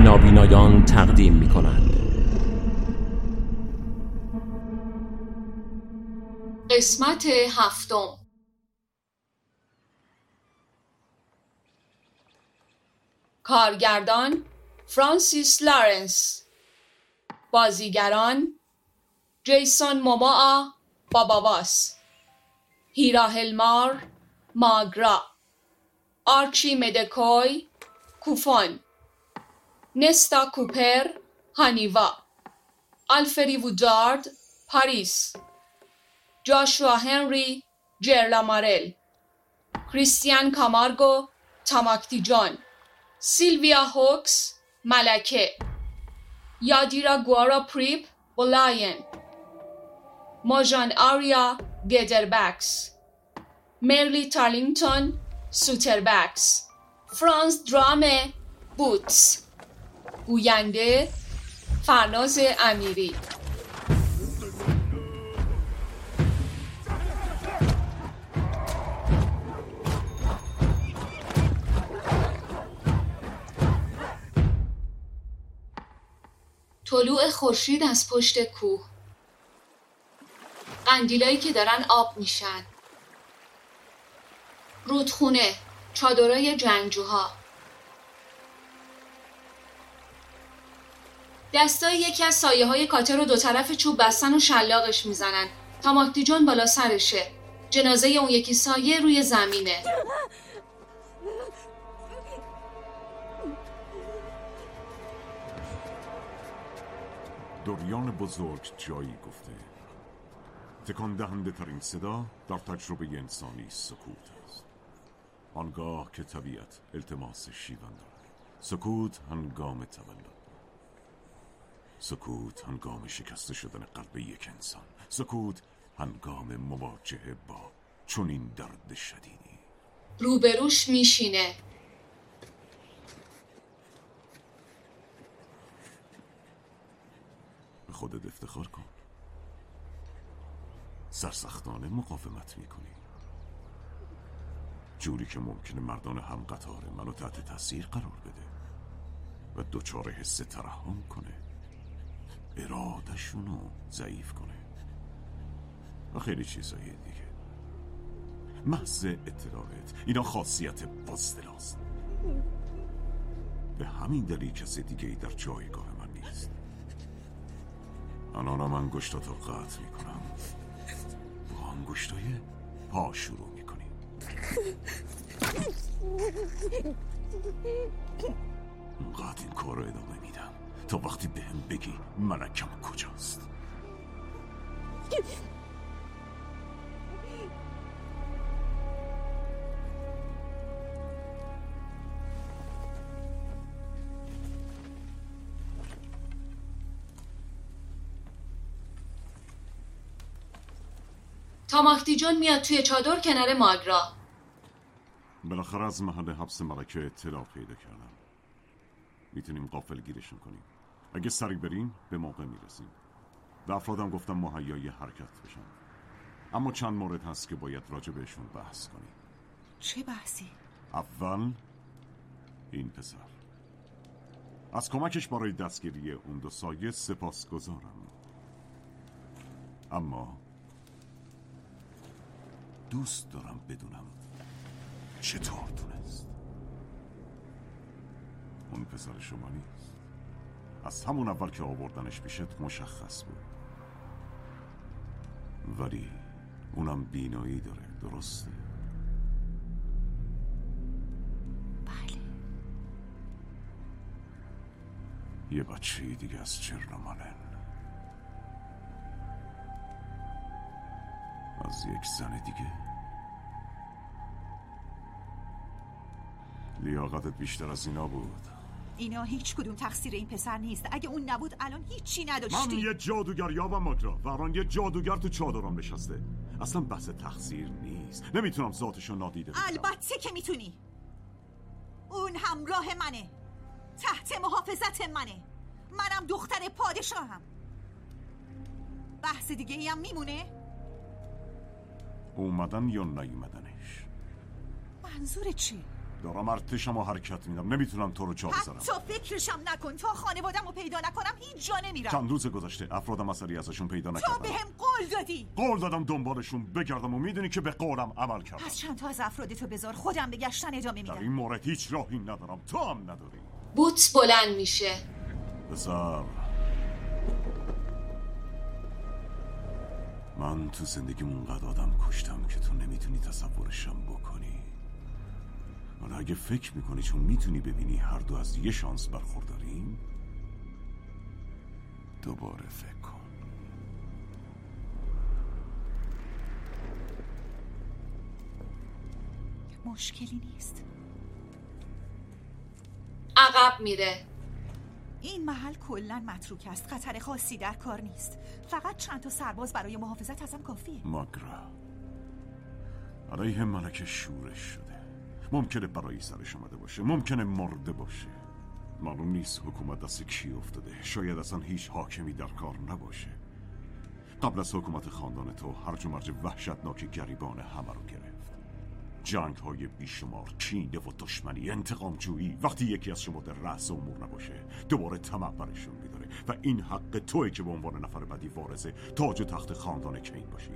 نابینایان تقدیم می‌کنند. قسمت 7. کارگردان فرانسیس لارنس. بازیگران جیسون موموآ باباواس، هیرا هلمار ماگرا، آرچی مدکوی کوفون، نستا کوپر هانیوا، آلفری وودارد پاریس، جاشوا هنری جرلامارل، کریستیان کامارگو تاماکتیجون، سیلویا هوکس ملکه، یادیرا گوارا پریپ بولاین، موژان آریا گدربکس، مرلی تارلینگتون سوتربکس، فرانس درامه بوتس. گوینده فرناز امیری. طلوع خورشید از پشت کوه، قندیلایی که دارن آب میشن، رودخونه، چادرای جنگجوها، دستای یکی از سایه های کاتر رو دو طرف چوب بستن و شلاقش میزنن. تاماکتیجون بالا سرشه، جنازه اون یکی سایه روی زمینه. دوریان بزرگ جایی گفته تکان دهنده ترین صدا در تجربه انسانی سکوت است. آنگاه که طبیعت التماس شیون دارد، سکوت هنگام تولد، سکوت هنگام شکسته شدن قلب یک انسان، سکوت هنگام مواجهه با چنین درد شدیدی. روبروش میشینه. به خودت افتخار کن. سرسختانه مقاومت میکنی، جوری که ممکنه مردان هم قطار منو تحت تاثیر قرار بده و دوچار حس ترحم کنه، ارادهشونو ضعیف کنه و خیلی چیزایی دیگه. محض اطلاعات اینا خاصیت بزدلاست. به همین دلیل کسی دیگه ای در جایگاه من نیست. الان انگشتاتو قطع میکنم، با انگشتای پا شروع میکنی. اونقدر این کار رو ادامه میدم تا وقتی بهم بگی ملکم کجاست. تاماکتیجون میاد توی چادر کنار ماگرا. بالاخره از محل حبس ملکه اطلاع پیدا کردم. میتونیم غافلگیرشون کنیم. اگه سریع بریم به موقع میرسیم. به افرادم گفتم مهیای حرکت بشن، اما چند مورد هست که باید راجع بهشون بحث کنیم. چه بحثی؟ اول این پسر. از کمکش برای دستگیری اون دو سایه سپاسگزارم، اما دوست دارم بدونم چطور تونست. اون پسر شما نیست. از همون اول که آوردنش پیشت مشخص بود. ولی اونم بینایی داره، درسته؟ بله. یه بچه دیگه از جرلامارل، از یک زن دیگه. لیاقتت بیشتر از اینا بود. اینا هیچ کدوم تقصیر این پسر نیست. اگه اون نبود الان هیچی نداشتی. من یه جادوگر یابم ماگرا و الان یه جادوگر تو چادرم نشسته. اصلا بحث تقصیر نیست. نمیتونم ذاتشو نادیده بگیرم. البته که میتونی. اون همراه منه، تحت محافظت منه، منم دختر پادشاهم. بحث دیگه ای هم میمونه؟ اومدن یا نیومدنش؟ منظور چی؟ دارم ارتشم و حرکت میدم، نمیتونم تو رو جا بذارم. حتی فکرشم نکن. تا خانوادم رو پیدا نکنم هیچ جا نمیرم. چند روز گذشته افرادم اثری ازشون پیدا نکردم. تو بهم قول دادی. قول دادم دنبالشون بگردم و میدونی که به قولم عمل کردم. پس چند تا از افرادتو بذار خودم به گشتن ادامه در میدم. این مورد هیچ راهی ندارم، تو هم نداری. بوتس بلند میشه. پسر، من تو زندگیم اونقدر آدم کشتم که تو نمیتونی تصورشم بکنی. حالا اگه فکر میکنی چون میتونی ببینی هر دو از یه شانس برخورداریم، دوباره فکر کن. مشکلی نیست. عقب میره. این محل کلاً متروک است. خطر خاصی در کار نیست. فقط چند تا سرباز برای محافظت ازم کافیه. ماگرا علیه ملکه شورش شده. ممکنه برای سرش اومده باشه، ممکنه مرده باشه. معلوم نیست حکومت دست کی افتاده. شاید اصلا هیچ حاکمی در کار نباشه. قبل از حکومت خاندان تو هرج و مرج وحشتناک گریبان همه رو گرفت. جنگ های بیشمار، کینه و دشمنی، انتقام جویی. وقتی یکی از شما در رأس امور نباشه دوباره طمع برشون میداره و این حق توئه که به عنوان نفر بعدی وارث تاج و تخت خاندان کین باشی.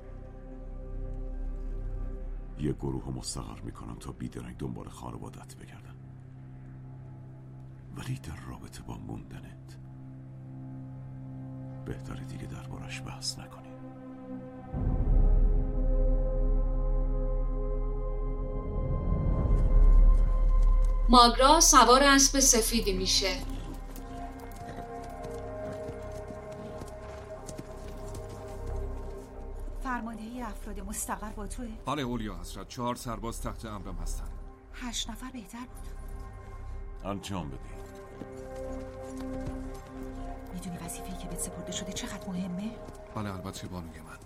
یه گروه مستقر میکنم تا بیدرنگ دنبال خانوادت بگردن، ولی در رابطه با موندنت بهتره دیگه دربارش بحث نکنی. ماگرا سوار اسب سفیدی میشه. فرماندهی افراد مستقر با توه. بله اولیا حضرت، 4 سرباز تحت امرم هستن. 8 نفر بهتر بود. انجام بدی. میدونی وظیفه‌ای که بهت سپرده شده چقدر مهمه؟ بله البته بانوی من.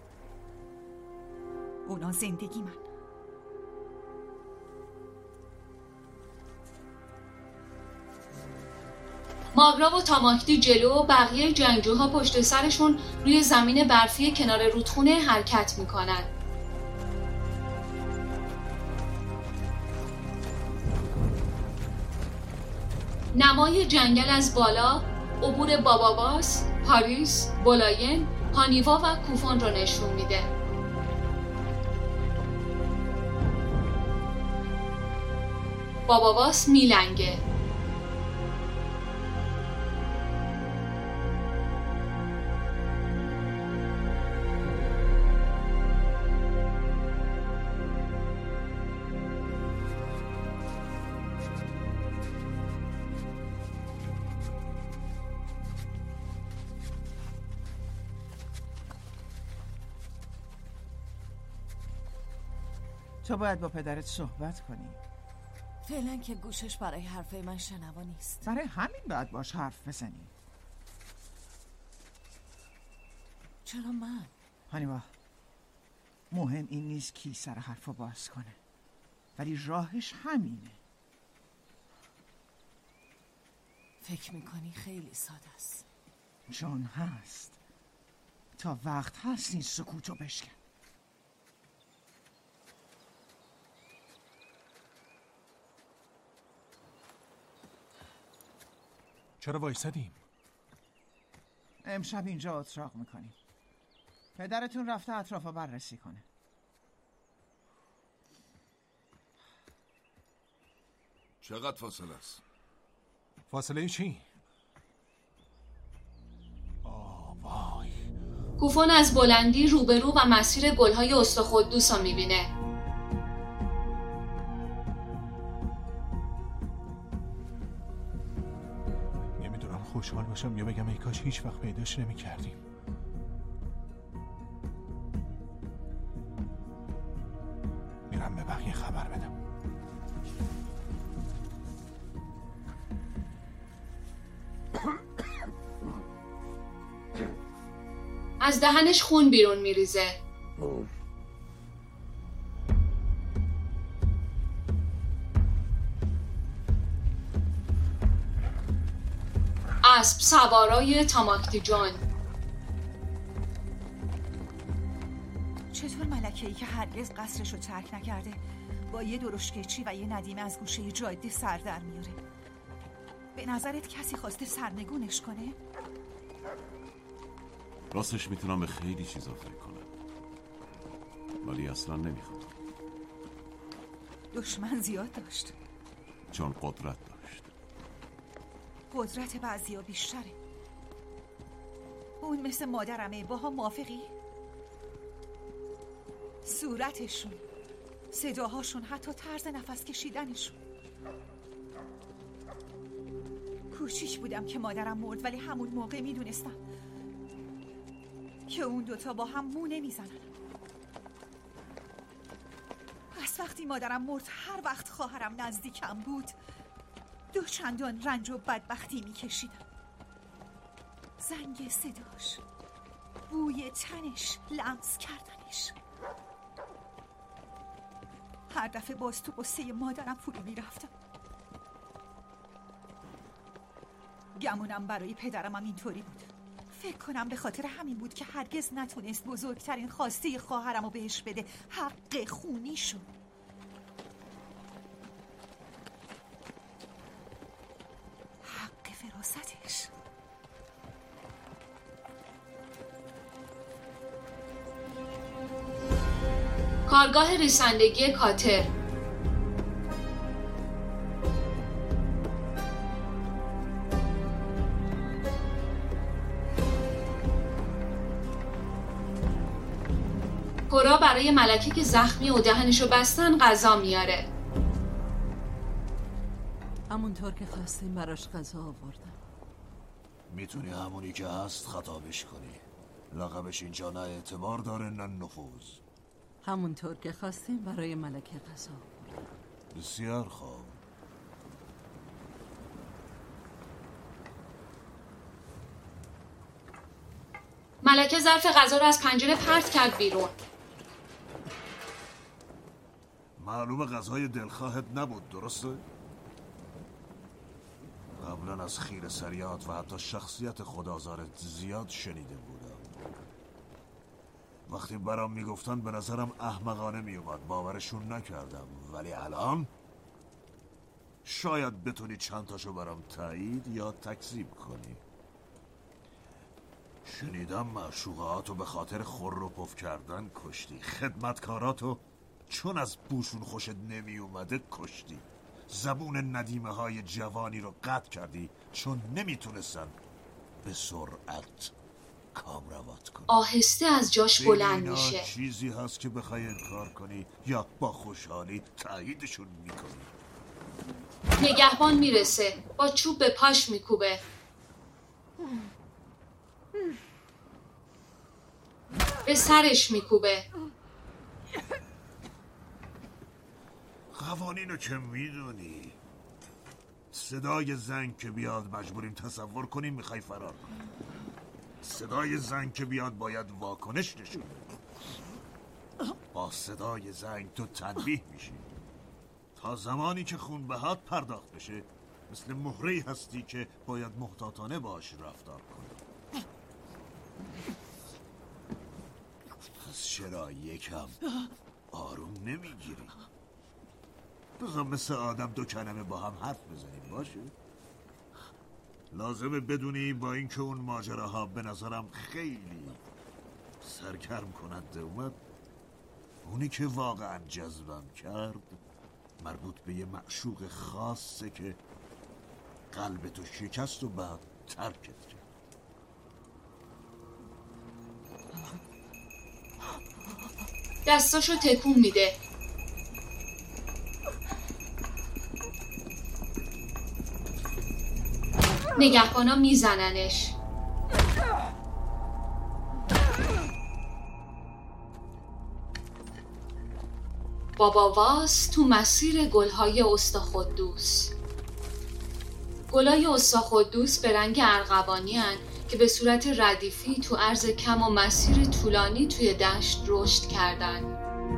اونا زندگی من. ماگرا و تاماکتی جلو و بقیه جنگجوها پشت سرشون روی زمین برفی کنار رودخونه حرکت میکنن. نمای جنگل از بالا عبور باباباس، پاریس، بولاین، هانیوا و کوفون رو نشون میده. باباباس میلنگه. تو باید با پدرت صحبت کنی. فعلا که گوشش برای حرفای من شنوا نیست. برای همین باید باش حرف بزنی. چرا من؟ هانیوا، مهم این نیست کی سر حرفو باز کنه، ولی راهش همینه. فکر میکنی خیلی ساده است؟ چون هست. تا وقت هست این سکوتو بشکن. چرا وایسادیم؟ امشب اینجا اتراق میکنیم. پدرتون رفته اطرافا بررسی کنه. چقدر فاصله است؟ فاصله چی؟ وای. کوفون از بلندی روبرو و مسیر گلهای استخدوس رو میبینه. نمیدونم خوشحال باشم یا بگم ای کاش هیچ وقت پیداش نمی‌کردیم. میرم به بقیه خبر بدم. از دهنش خون بیرون میریزه. اسب سوارای تاماکتی جان. چطور ملکه‌ای که هرگز قصرشو ترک نکرده با یه درشکه‌چی و یه ندیمه از گوشه جاده سر در میاره. به نظرت کسی خواسته سرنگونش کنه؟ راستش میتونم به خیلی چیزا فکر کنم، ولی اصلا نمیخوام. دشمن زیاد داشت، چون قدرت داشت. قدرت بعضیا بیشتره. اون مثل مادرمه. باها موافقی؟ صورتشون، صداهاشون، حتی طرز نفس کشیدنشون. کوچیک بودم که مادرم مرد، ولی همون موقع میدونستم که اون دوتا با هم مو نمیزنن. از وقتی مادرم مرد هر وقت خواهرم نزدیکم بود دو چندان رنج و بدبختی میکشیدم. زنگ صداش، بوی تنش، لمس کردنش. هر دفعه باز تو قصه مادرم فرو میرفتم. گمونم برای پدرم هم اینطوری بود. فکر کنم به خاطر همین بود که هرگز نتونست بزرگترین خواسته خواهرم رو بهش بده، حق خونیشو. حق فراستش. کارگاه ریسندگی کاتر. کورا برای ملکه که زخمی و دهنشو بستن غذا میاره. همونطور که خواستیم براش غذا آوردم. میتونی همونی که هست خطابش کنی. لقبش اینجا نه اعتبار داره نه نفوذ. همونطور که خواستیم برای ملکه غذا آوردم. بسیار خوب. ملکه ظرف غذا رو از پنجره پرت کرد بیرون. معلومه غذای دلخواهت نبود، درسته؟ قبلا از خیر سریات و حتی شخصیت خدازارت زیاد شنیده بودم. وقتی برام میگفتن به نظرم احمقانه میومد، باورشون نکردم. ولی الان شاید بتونی چند تاشو برام تایید یا تکذیب کنی. شنیدم معشوقاتو به خاطر خور و پف کردن کشتی. خدمتکاراتو چون از بوشون خوشت نمی اومده کشتی. زبون ندیمه های جوانی رو قطع کردی چون نمیتونستن به سرعت کامروات کنی. آهسته از جاش بلند میشه. چیزی هست که بخوای انکار کنی یا با خوشحالی تاییدشون میکنی؟ نگهبان میرسه، با چوب به پاش میکوبه. به سرش میکوبه. قوانینو که میدونی. صدای زنگ که بیاد مجبوریم تصور کنیم میخوای فرار کنی. صدای زنگ که بیاد باید واکنش نشون بدی. با صدای زنگ تو تنبیه میشی. تا زمانی که خون بهات پرداخت بشه مثل مهره‌ای هستی که باید محتاطانه باش رفتار کنی. پس چرا یکم آروم نمیگیری؟ بذار مثل آدم دو کلمه با هم حرف بزنیم باشه؟ لازمه بدونی با اینکه اون ماجراها به نظرم خیلی سرگرم کننده اومد، اونی که واقعا جذبم کرد مربوط به یه معشوق خاصه که قلبتو شکست و بعد ترکت کرد. دستاشو تکون میده. نگهبانا میزننش. بابا واس تو مسیر گلهای استاخدوس. گلهای استاخدوس به رنگ ارغوانی هن که به صورت ردیفی تو عرض کم و مسیر طولانی توی دشت رشد کردن.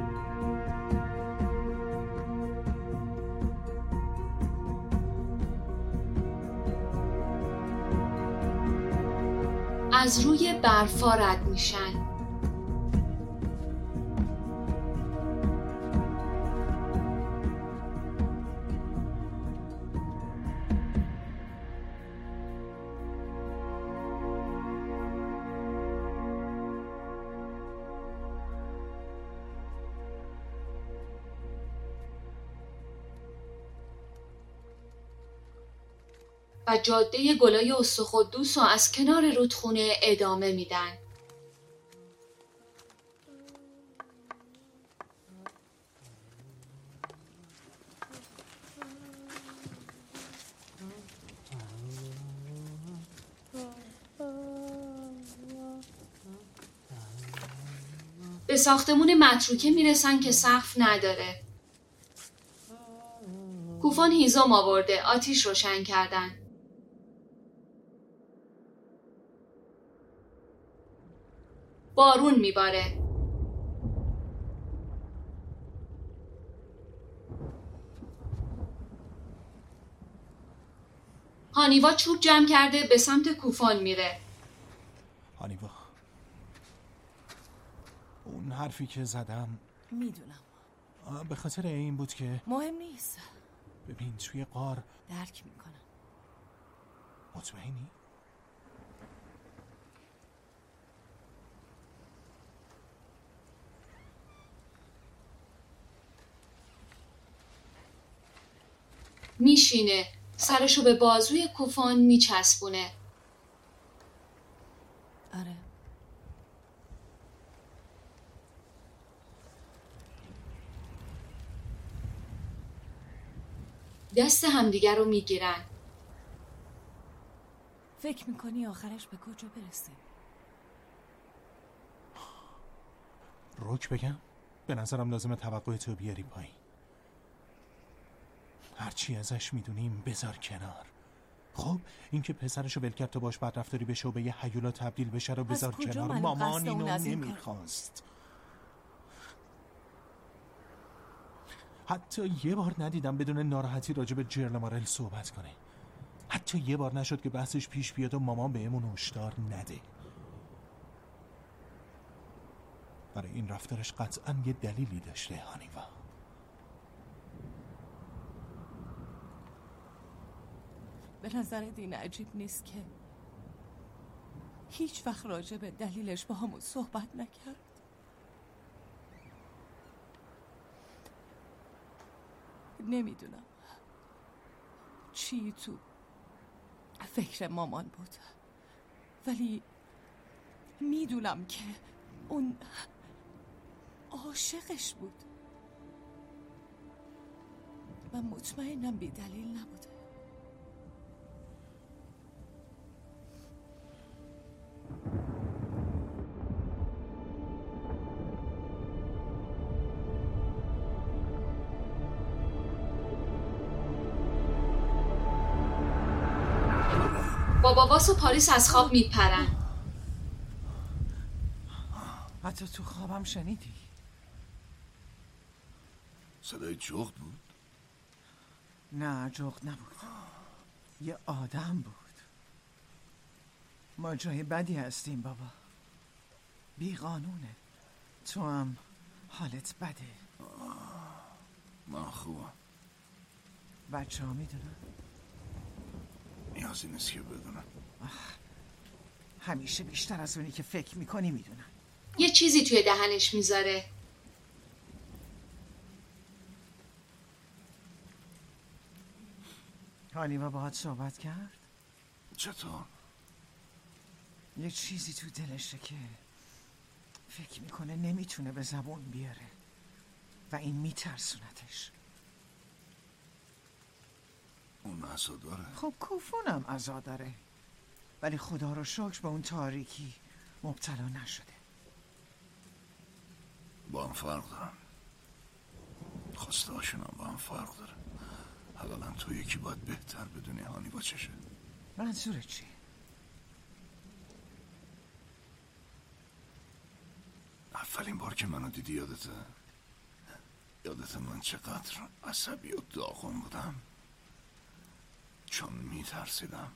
از روی برفا رد میشن. و جاده گلای استخدوس رو از کنار رودخونه ادامه میدن. به ساختمون متروکه میرسن که سقف نداره. کوفان هیزم آورده، آتیش روشن کردن. بارون میباره. هانیوا چوب جمع کرده به سمت کوفان میره. هانیوا، اون حرفی که زدم میدونم به خاطر این بود که مهم نیست. ببین توی غار درک میکنم. مطمئنی؟ میشینه، سرشو به بازوی کوفان میچسبونه. آره. دست همدیگر رو میگیرن. فکر میکنی آخرش به کجا برسیم؟ روک بگم؟ به نظرم لازمه توقع تو بیاری پایین. هرچی ازش میدونیم بذار کنار. خب اینکه پسرشو ول کرد تا باش بدرفتاری بشه و به یه هیولا تبدیل بشه رو بذار کنار. مامان اینو نمیخواست. حتی یه بار ندیدم بدون ناراحتی راجع به جرل مارل صحبت کنه. حتی یه بار نشد که بحثش پیش بیاد و مامان بهمون هشدار نده. برای این رفتارش قطعاً یه دلیلی داشته. هانیوا، به نظر دین عجیب نیست که هیچ وقت راجع به دلیلش با همون صحبت نکرد؟ نمیدونم چی تو فکر مامان بود، ولی میدونم که اون عاشقش بود و مطمئنم بی دلیل نبوده. بابا واس و پاریس از خواب میپرن. حتی تو خوابم شنیدی؟ صدای جغد بود؟ نه جغد نبود، یه آدم بود. ما جای بدی هستیم بابا، بی قانونه. تو هم حالت بده. من خوبم. بچه ها میدونن؟ نیازی نیست که بدونن. همیشه بیشتر از اونی که فکر میکنی میدونن. یه چیزی توی دهنش میذاره. هانیوا باهات صحبت کرد؟ چطور؟ یه چیزی تو دلشه که فکر میکنه نمیتونه به زبون بیاره و این میترسونتش. اون عزا داره؟ خب کوفونم عزا داره، ولی خدا رو شکر به اون تاریکی مبتلا نشده. با هم فرق دارن. خواسته هاشون با هم فرق داره. حالا تو یکی باید بهتر بدونی هانیوا چشه. منظورت چی؟ اولین بار که منو دیدی یادته من چقدر عصبی و داغون بودم، چون میترسیدم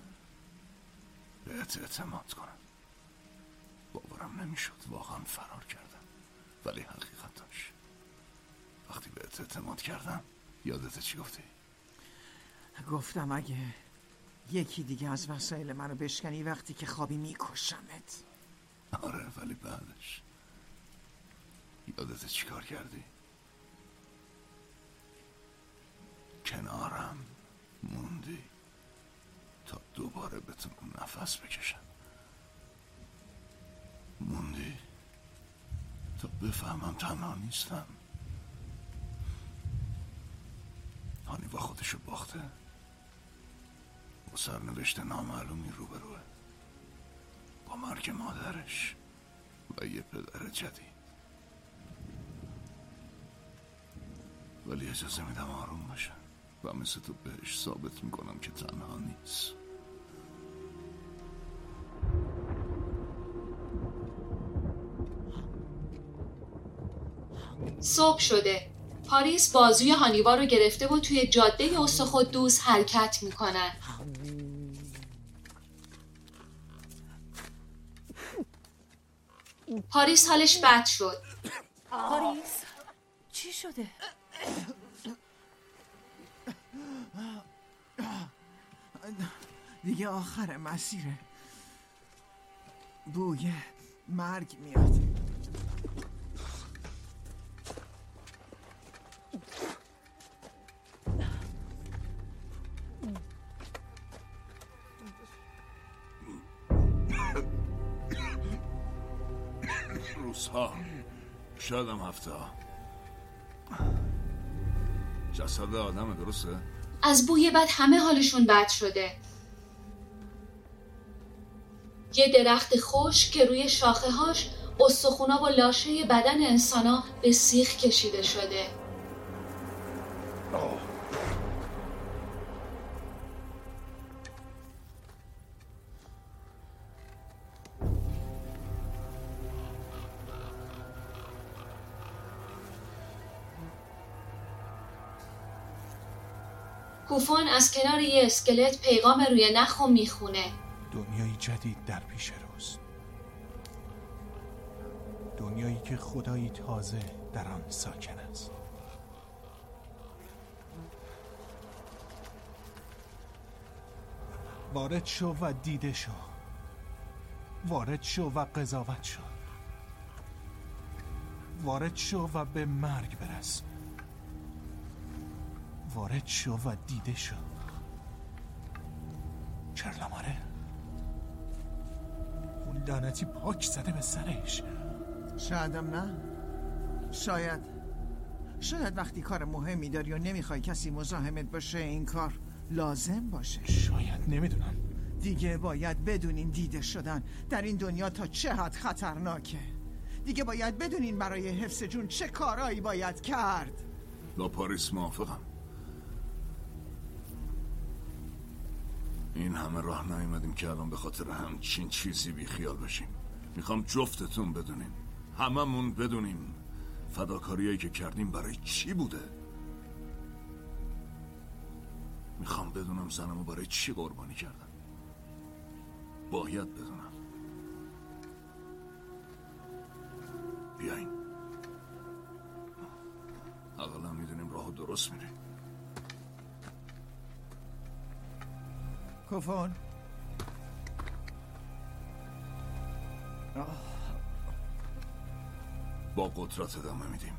بهت اعتماد کنم. باورم نمیشد واقعا فرار کردم، ولی حقیقتش وقتی بهت اعتماد کردم. یادته چی گفتی؟ گفتم اگه یکی دیگه از وسایل منو بشکنی وقتی که خوابی میکشمت. آره، ولی بعدش یادته چی کار کردی؟ کنارم موندی. دوباره بتونم نفس بکشم. موندی تا بفهمم تنها نیستم. هانیبا خودشو باخته، با سرنوشت نامعلومی روبروه، با مرگ مادرش و یه پدر جدید. ولی اجازه میدم آروم باشه و مثل تو بهش ثابت میکنم که تنها نیست. صبح شده. پاریس بازوی هانیبا رو گرفته و توی جاده استخدوس حرکت میکنن. پاریس حالش بد شد. پاریس چی شده؟ دیگه آخر مسیره. بوی مرگ میاد. روزها، شاید هم هفته ها. جسد آدمه، درسته؟ از بوی بد همه حالشون بد شده. یه درخت خشک که روی شاخه‌هاش استخونا و لاشه بدن انسانا به سیخ کشیده شده. کوفان از کنار یه اسکلت پیغام روی نخو میخونه. دنیایی جدید در پیش روست. دنیایی که خدایی تازه در آن ساکن است. وارد شو و دیده شو. وارد شو و قضاوت شو. وارد شو و به مرگ برس. وارد شو و دیده شو. چرلاماره، اون لعنتی پاک زده به سرش. شایدم نه. شاید وقتی کار مهمی داری و نمیخوای کسی مزاحمت باشه این کار لازم باشه. شاید، نمیدونم. دیگه باید بدونین دیده شدن در این دنیا تا چه حد خطرناکه. دیگه باید بدونین برای حفظ جون چه کارایی باید کرد. با پاریس موافقم. این همه راه نیومدیم که الان به خاطر همچین چیزی بی خیال بشیم. میخوام جفتتون بدونیم، هممون بدونیم فداکاریایی که کردیم برای چی بوده. میخوام بدونم زنمو برای چی قربانی کردم. باید بدونم. بیاین، اقلا میدونیم راهو درست میریم. کوفون، با قدرت ادامه میدیم.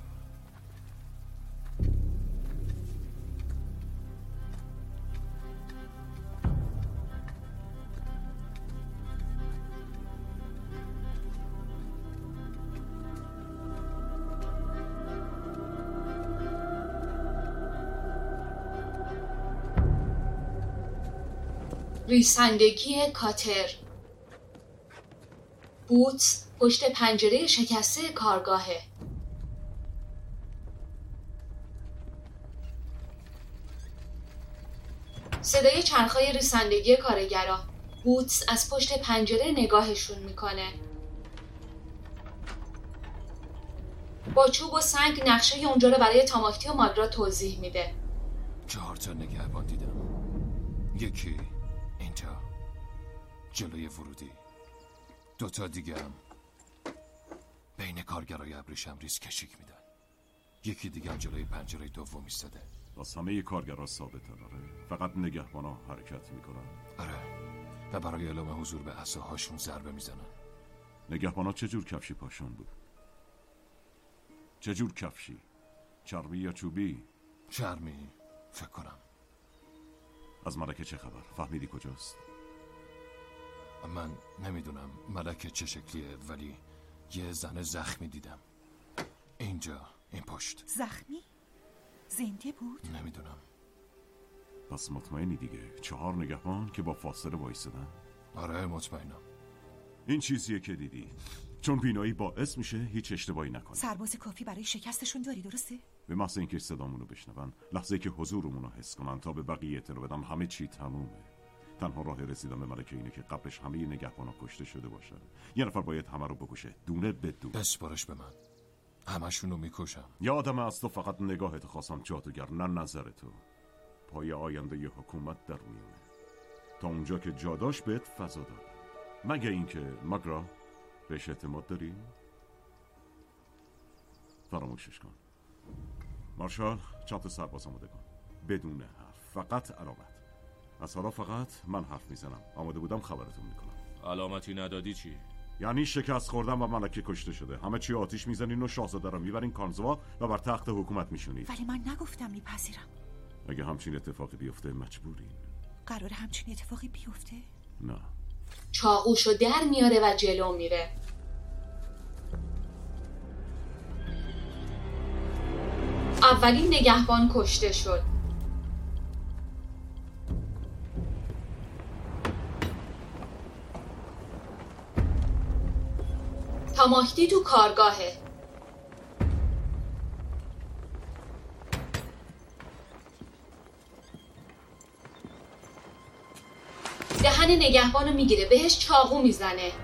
ریسندگی کاتر. بوتس پشت پنجره شکسته کارگاهه. صدای چرخهای ریسندگی کارگرا. بوتس از پشت پنجره نگاهشون میکنه. با چوب و سنگ نقشه اونجا رو برای تاماکتی و ماگرا توضیح میده. 4 تا نگهبان دیدم. یکی اینجا جلوی ورودی، 2 تا دیگه هم بین کارگرای ابریشم ریز کشیک میدن. یکی دیگه هم جلوی پنجره دوم ایستاده. بس همه کارگرها ثابت داره، فقط نگهبانا حرکت میکنن. آره، و برای اعلام حضور به عصاهاشون ضربه میزنن. نگهبانا چه جور کفشی پاشون بود؟ چه جور کفشی؟ چرمی یا چوبی؟ چرمی، فکر کنم. از ملکه چه خبر؟ فهمیدی کجاست؟ من نمیدونم ملکه چه شکلیه، ولی یه زن زخمی دیدم اینجا، این پشت. زخمی؟ زنده بود؟ نمیدونم. پس مطمئنی دیگه 4 نگهبان که با فاصله وایسادن؟ آره مطمئنم. این چیزیه که دیدی، چون بینایی باعث میشه هیچ اشتباهی نکنی. سرباز کافی برای شکستشون داری، درسته؟ به محض اینکه صدامونو بشنون، لحظه که حضورمونو حس کنن تا به بقیه اطلاع بدم، همه چی تمومه. تنها راه رسیدن به ملکه اینه که قبلش همه نگهبانا کشته شده باشن. یه نفر باید همه رو بکشه، دونه به دونه. بسپارش به من، همشونو میکشم. یادم از تو فقط نگاهت خواستم جادوگر، نه نظر تو. پای آینده ی حکومت در میونه. تا اونجا که جاداش بهت فضا دادم. مگه اینکه ماگرا بهش اعتماد داری؟ فراموشش کن. مارشال، چند تا سرباز آماده کن. بدون حرف، فقط علامت. از حالا فقط من حرف میزنم. آماده بودم خبرتون میکنم. علامتی ندادی چی؟ یعنی شکست خوردم و ملکه کشته شده. همه چی آتیش میزنین و شاهزاده رو میبرین کانزوا و بر تخت حکومت میشونید. ولی من نگفتم میپذیرم. اگه همچین اتفاقی بیفته مجبورین. قراره همچین اتفاقی بیفته؟ نه. چاقوشو در میاره و جلو میره. اولین نگهبان کشته شد. تاماکتی تو کارگاهه. دهن نگهبانو میگیره، بهش چاقو میزنه.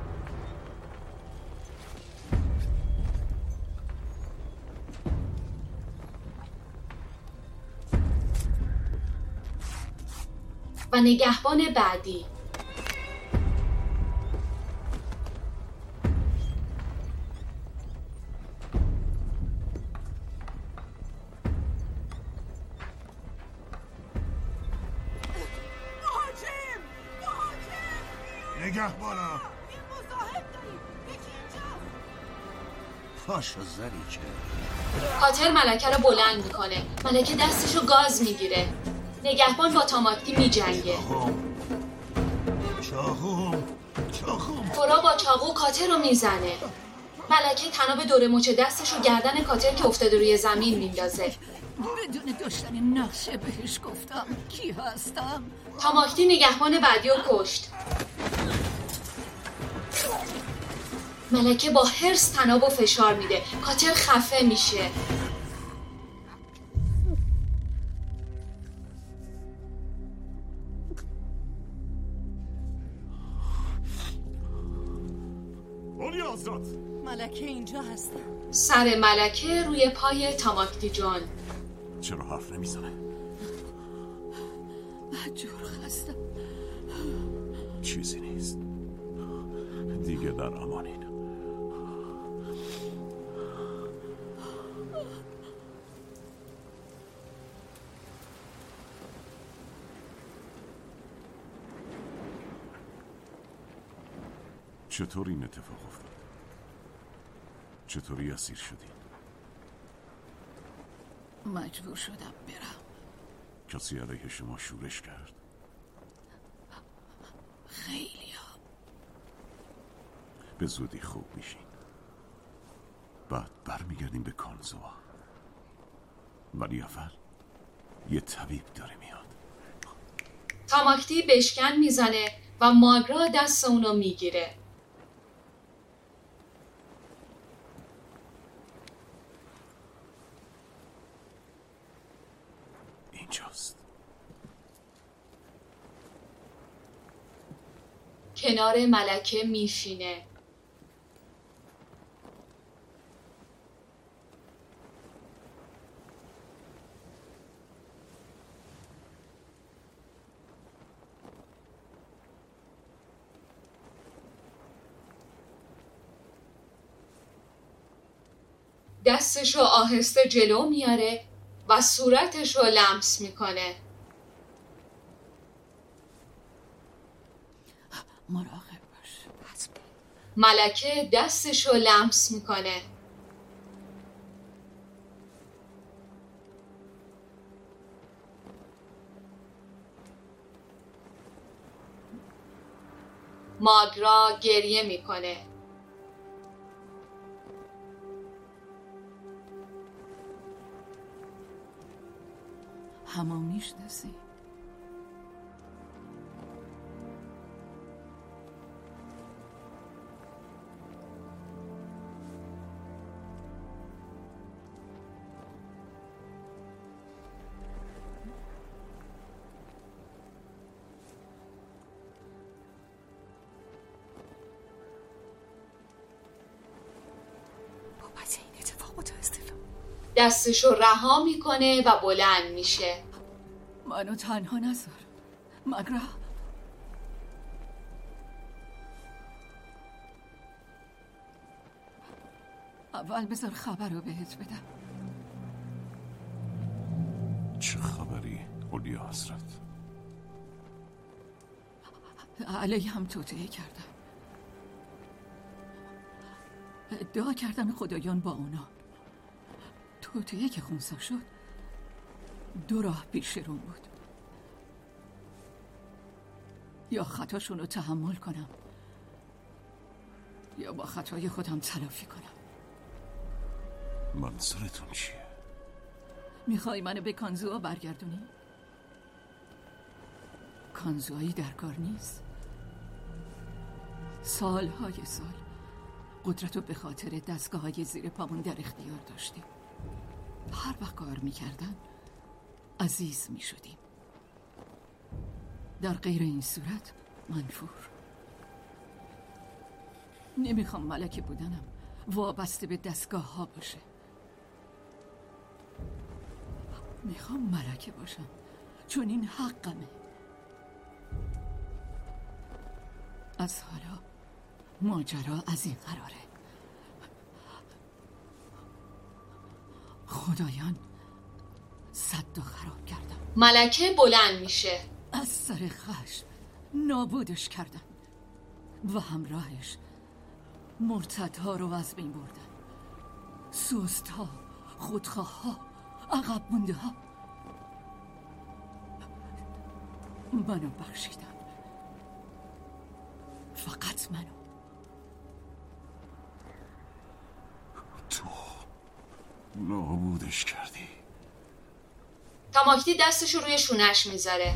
و نگهبان بعدی. نگهبانا پاشو زنی که قاتل ملکه رو بلند میکنه. ملکه دستشو گاز میگیره. نگهبان با تاماکتی میجنگه. چاقوم فورا با چاقو کاتر رو میزنه. ملکه تناب دور مچ دستش رو گردن کاتر که افتاده روی زمین میندازه. بدون داشتن نقشه بهش گفتم کی هستم. تاماکتی نگهبان بعدی رو کشت. ملکه با حرص تناب و فشار میده. کاتر خفه میشه. ملکه اینجا هستم. سر ملکه روی پای تاماکتی جان. چرا حرف نمیزنه؟ مجبور هستم. چیزی نیست. دیگه در امانین. چطور این اتفاق افتاد؟ چطوری اسیر شدی؟ مجبور شدم برم. کسی علیه شما شورش کرد؟ خیلی ها. به زودی خوب میشین. بعد برمیگردیم به کانزوا. ولی اول یه طبیب داره میاد. تاماکتی بشکن میزنه و ماگرا دست اونو میگیره. اینجاست. کنار ملکه میشینه. دستشو آهسته جلو میاره و صورتشو لمس میکنه. مراقب باش. ملکه دستشو لمس میکنه. ماگرا گریه میکنه. همونیش دستی؟ بابت این اتفاق متاسفم. دستشو رها میکنه و بلند میشه. منو تنها نذار ماگرا. اول بذار خبر رو بهت بدم. چه خبری اولیا حضرت؟ علیه هم توطئه کردن. ادعا کردن خدایان با اونا. توطئه که خونسا شد 2 راه پیش روم بود. یا خطاشون رو تحمل کنم یا با خطای خودم تلافی کنم. منظورتون چیه؟ میخوای منو به کانزوها برگردونی؟ کانزوهایی در کار نیست. سالهای سال قدرت رو به خاطر دستگاه های زیر پامون در اختیار داشتیم. هر وقت کار میکردن عزیز میشدیم. در غیر این صورت منفور. نمیخوام ملکه بودنم وابسته به دستگاه ها باشه. میخوام ملکه باشم چون این حقمه. از حالا ماجرا از این قراره. خدایان صد خراب کردن. ملکه بلند میشه. از سر خشم نابودش کردن و همراهش مرتدها رو از بین بردن. سست ها، خودخواه ها، عقب مونده ها. منو بخشیدن. فقط منو. تو نابودش کردی. تاماکتی دستشو روی شونش میذاره.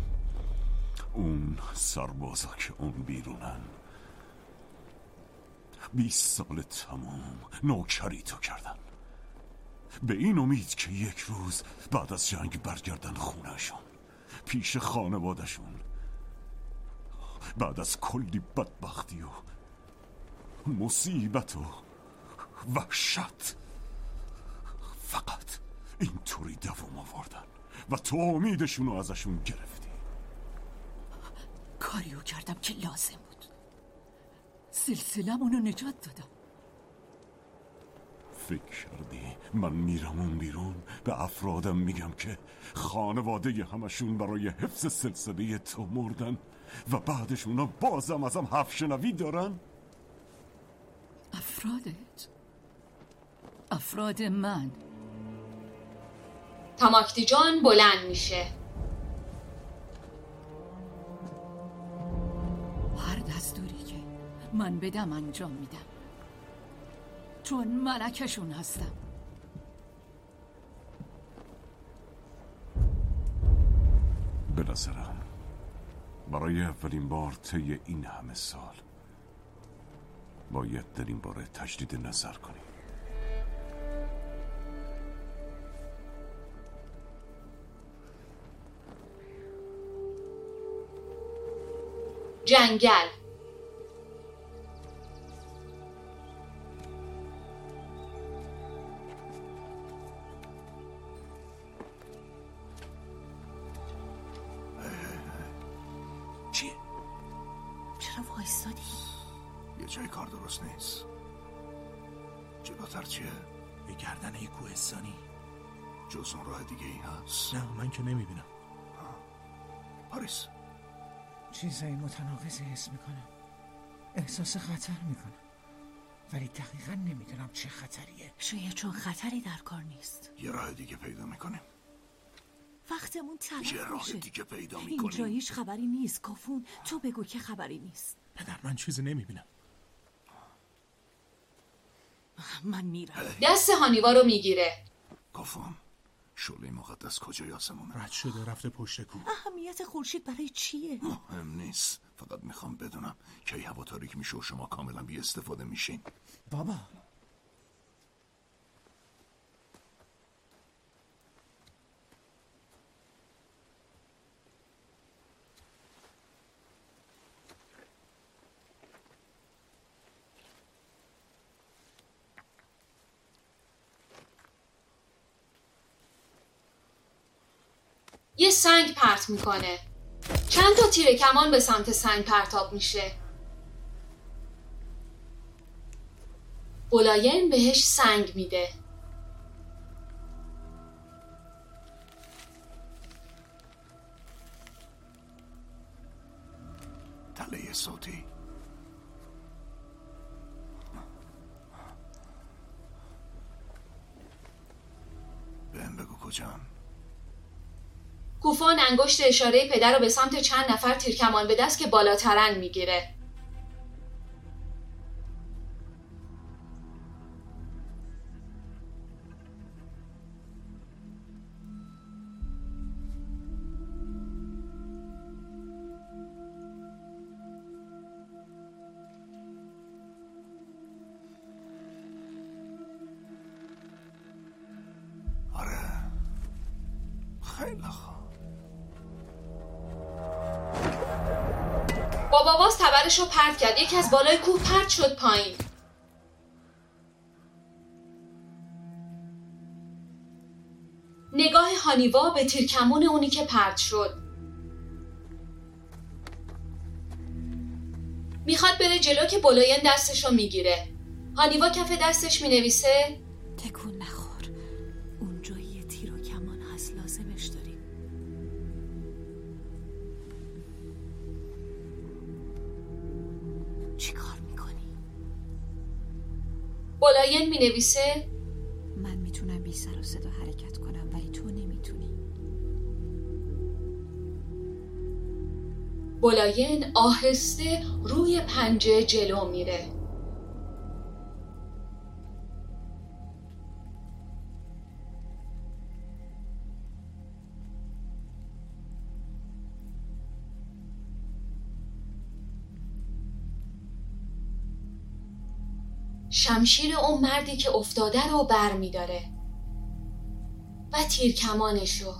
اون سربازا که اون بیرونن 20 سال تمام نوکری تو کردن به این امید که یک روز بعد از جنگ برگردن خونهشون پیش خانوادشون. بعد از کلی بدبختی و مصیبت و وحشت فقط اینطوری دوام آوردن و تو امیدشونو ازشون گرفتی. کاریو کردم که لازم بود. سلسله‌مونو نجات دادم. فکر کردی من میرم اون بیرون به افرادم میگم که خانواده همشون برای حفظ سلسله تو مردن و بعدش اونا بازم ازم حرف شنوی دارن؟ افرادت؟ افراد من. تاماکتی جان بلند میشه. هر دستوری که من بدم انجام میدم چون ملکشون هستم. به نظرم برای اولین بار طی این همه سال باید در این باره تجدید نظر کنیم. جنگل. چیه؟ چرا وایستادی؟ یه جای کار درست نیست. جلوتر چیه؟ یه گردنه کوهستانی. جز اون راه دیگه ای هست؟ نه من که نمیبینم. پاریس چیزایی متناقضی حس میکنم. احساس خطر میکنم ولی دقیقا نمیدونم چه خطریه. شاید چون خطری در کار نیست. یه راه دیگه پیدا میکنیم. وقتمون تلف میشه. یه راه دیگه پیدا میکنیم. اینجا هیچ خبری نیست. کافون تو بگو که خبری نیست. پدر من چیزی نمیبینم. من میرم. دست هانیوا رو میگیره. کافون شعله مقدس کجای آسمونه؟ رد شده رفته پشت کوه. اهمیت خورشید برای چیه؟ مهم نیست، فقط میخوام بدونم کی هوا تاریک میشه و شما کاملا بی استفاده میشین. بابا یه سنگ پرت میکنه. چند تا تیر کمان به سمت سنگ پرتاب میشه. بولاین بهش سنگ میده. تله صوتی. بهم بگو کجان. کوفان انگشت اشاره پدر رو به سمت چند نفر تیرکمان به دست که بالاترن میگیره. آره خیلی خوب. بابا واس تبرش رو پرت کرد. یکی از بالای کوه پرت شد پایین. نگاه هانیوا به تیرکمون اونی که پرت شد. میخواد بره جلو که بولاین دستش رو میگیره. هانیوا کف دستش مینویسه تکون نخور. اونجا یه تیر و کمان هست، لازمش داریم. چی کار میکنی؟ بولاین مینویسه من میتونم بی سر و صدا حرکت کنم ولی تو نمیتونی. بولاین آهسته روی پنجه جلو میره. شمشیر اون مردی که افتاده رو بر می داره و تیرکمانشو.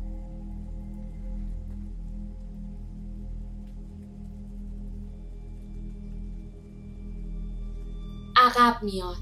عقب میاد.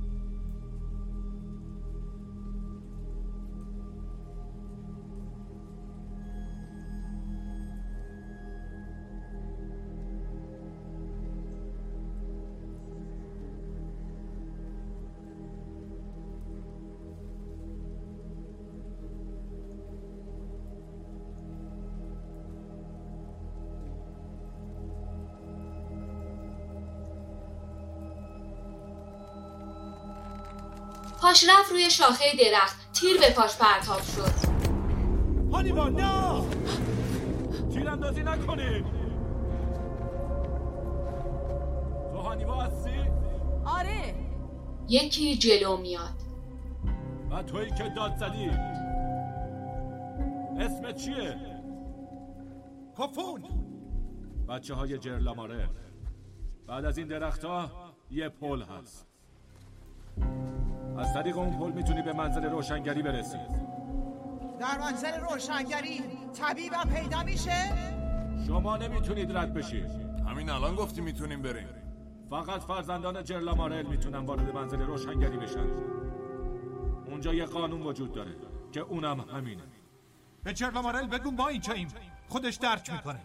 پاش رفت روی شاخه درخت. تیر به پاش پرتاب شد. هانیوا نه! تیراندازی نکنید! تو هانیوا هستی؟ آره. یکی جلو میاد. و تویی که داد زدی اسمت چیه؟ کافون. بچه های جرلاماره. بعد از این درخت‌ها یه پل هست. از طریق اون پل میتونی به منزل روشنگری برسی. در منزل روشنگری طبیبم پیدا میشه؟ شما نمیتونید رد بشید. همین الان گفتی میتونیم بریم. فقط فرزندان جرلامارل میتونن وارد منزل روشنگری بشن. اونجا یه قانون وجود داره که اونم همینه. به جرلامارل بگو ما اینجاییم. خودش درک میکنه.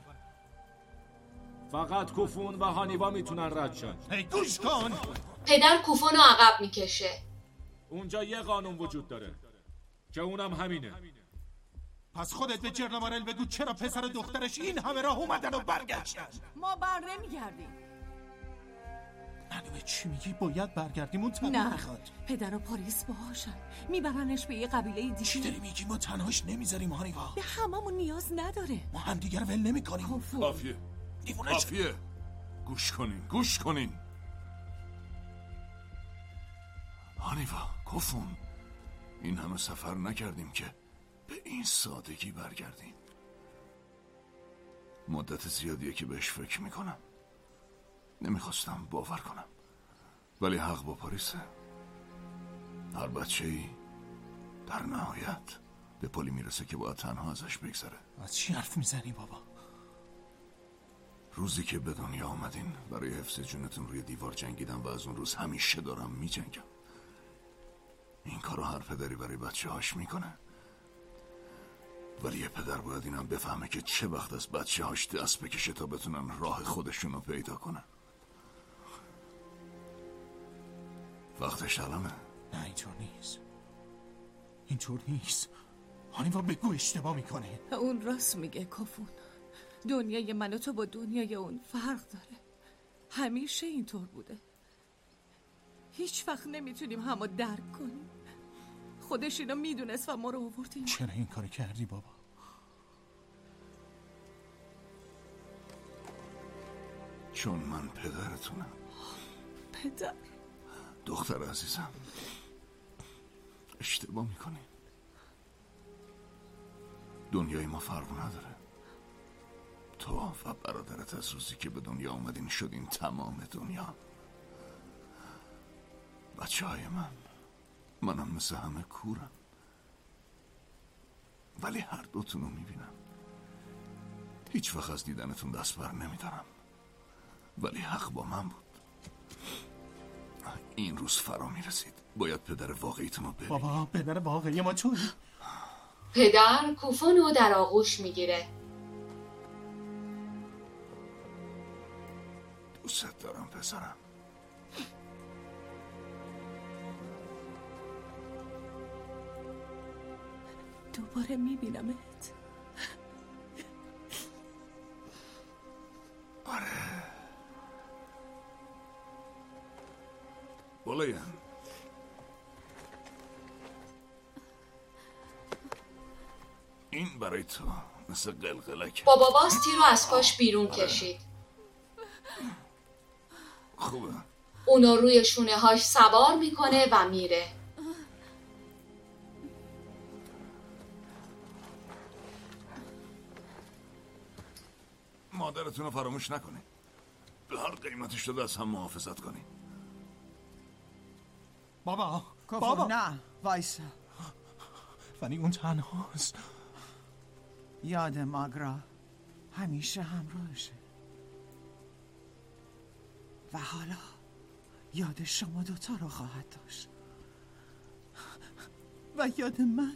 فقط کوفون و هانیوا میتونن رد شن. هی گوش کن. پدر کوفون رو عقب میکشه. اونجا یه قانون وجود داره که اونم همینه. پس خودت به جرلامارل بگو چرا پسر و دخترش این همه راه اومدن و برگشتن. ما بر نمیگردیم. معلومه چی میگی؟ باید برگردیم. اون نه میخواد. پدر و پاریس باهاشن. میبرنش به یه قبیله دیگه. چی داری میگی؟ ما تنهاش نمیذاریم هانیوا. به هممون نیاز نداره. ما هم دیگر ول نمیکنیم. کافیه. دیوونه کافیه. گوش کنین هانیوا، کفون، این همه سفر نکردیم که به این سادگی برگردیم. مدت زیادیه که بهش فکر میکنم. نمیخواستم باور کنم، ولی حق با پاریسه. هر بچه‌ای در نهایت به پلی میرسه که باید تنها ازش بگذره. از چی حرف میزنی بابا؟ روزی که به دنیا آمدین برای حفظ جونتون روی دیوار جنگیدم و از اون روز همیشه دارم میجنگم. این کارو هر پدری برای بچه هاش میکنه، ولی یه پدر باید اینم بفهمه که چه وقت از بچه هاش دست بکشه تا بتونن راه خودشونو پیدا کنن. وقتش الانه. نه اینطور نیست. هانیوا بگو اشتباه میکنه. اون راست میگه کفون. دنیای من و تو با دنیای اون فرق داره. همیشه اینطور بوده. هیچ وقت نمیتونیم همو درک کنیم. خودش اینو میدونست و ما رو آوردیم. چرا این کار کردی بابا؟ چون من پدرتونم. پدر؟ دختر عزیزم، اشتباه میکنی. دنیای ما فرق نداره. تو و برادرت از روزی که به دنیا آمدین شدین تمام دنیا. بچه های منم مثل همه کورم، ولی هر دوتون رو میبینم. هیچ وقت از دیدنتون دست بر نمیدارم، ولی حق با من بود. این روز فرا میرسید. باید پدر واقعیتون رو ببینید. بابا پدر واقعی ما تویی. پدر کفون رو در آغوش میگیره. دوست دارم پسرم. دوباره میبینمت. آره. بولیان. این برای تو مثل قلقلک. بابا واستی رو از پاش بیرون کشید. خوبه. اونو روی شونه هاش سوار میکنه و میره. مادرتون رو فراموش نکنی. به هر قیمتی شده از هم محافظت کنی. بابا بابا نه وایسا. ولی اون تنهاست. یاد ماگرا همیشه همراهشه و حالا یاد شما دوتا رو خواهد داشت و یاد من.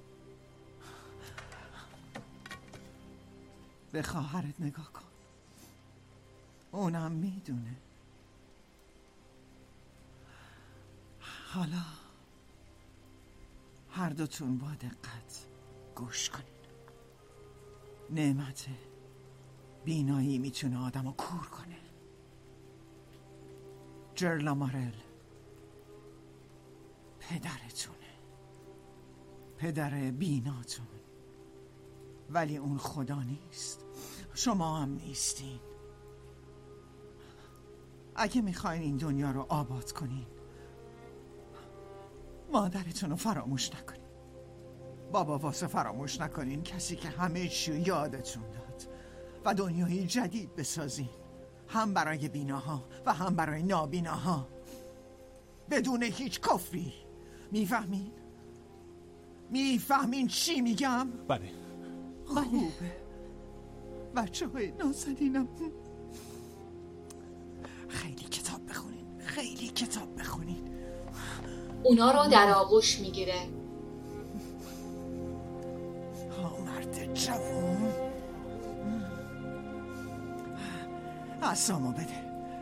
به خواهرت نگاه کن، اونم میدونه. حالا هر دوتون با دقت گوش کنین. نعمت بینایی میتونه آدمو کور کنه. جرلامارل پدرتونه، پدر بیناتون، ولی اون خدا نیست. شما هم نیستین. اگه میخواین این دنیا رو آباد کنین، مادرتون رو فراموش نکنین. بابا واسه فراموش نکنین کسی که همه چی یادتون داد و دنیای جدید بسازین، هم برای بیناها و هم برای نابیناها، بدون هیچ کفری. میفهمین؟ میفهمین چی میگم؟ بله. خوبه بچه های نازنینم. خیلی کتاب بخونین، خیلی کتاب بخونین. اونا رو در آغوش میگیره. مرد جوان، عصامو بده.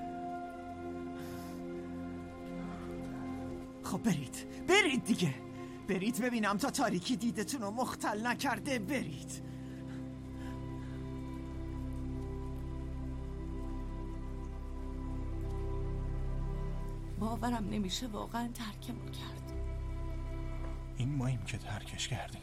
خب برید دیگه. برید ببینم تا تاریکی دیدتون رو مختل نکرده. برید. باورم نمیشه واقعا ترکمون کرد. این ماییم که ترکش کردیم.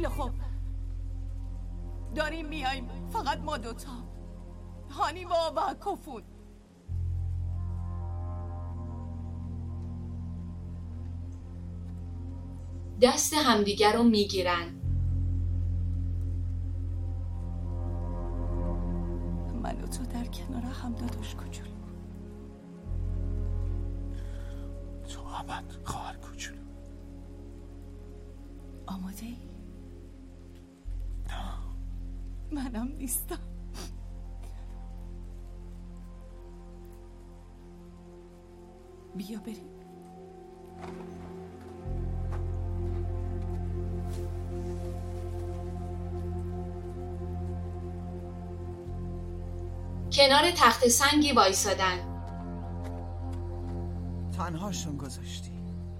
خیلی خوب، داریم میایم، فقط ما دوتا، هانیبا و کوفون. دست همدیگر رو میگیرن. من و تو در کنار هم داداش کوچولو. تو ابد خواهر کوچولو. آماده ای؟ نه منم نیستم. بیا بریم. کنار تخت سنگی وایسادن. تنهاشون گذاشتی.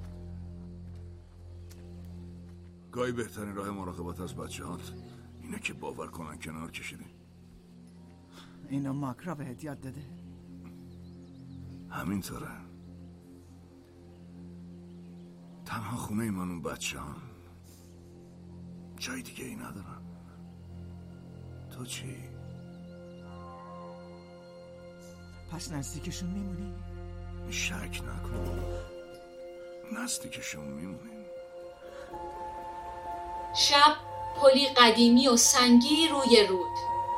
گاهی بهترین راه مراقبت از بچه‌هات اینه که باور کنن کنار کشیدی. اینو ماکرا بهت یاد داده؟ همینطوره. تنها خونه من اون بچه‌هان، جای دیگه ای ندارن. تو چی؟ پس نزدیکشون میمونی؟ شک نکن، نزدیکشون میمونیم. شب پلی قدیمی و سنگی روی رود.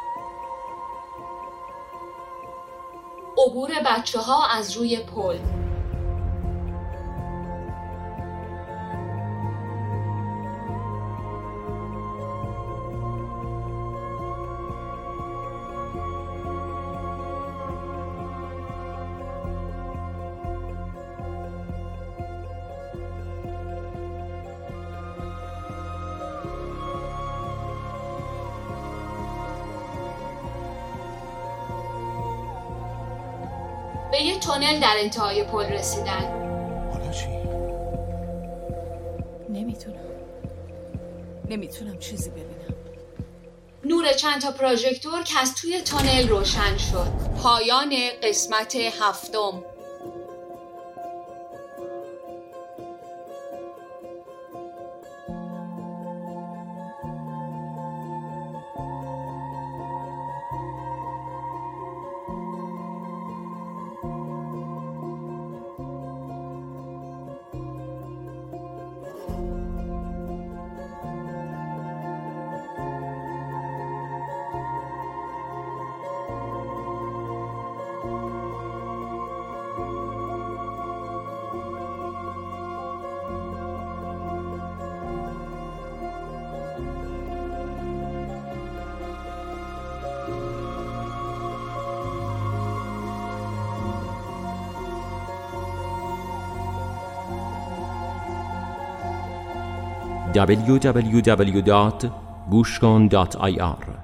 عبور بچه ها از روی پل. به یه تونل در انتهای پل رسیدن. حالا چی؟ نمیتونم چیزی ببینم. نور چند تا پروژکتور که از توی تونل روشن شد. پایان قسمت 7. www.gushkon.ir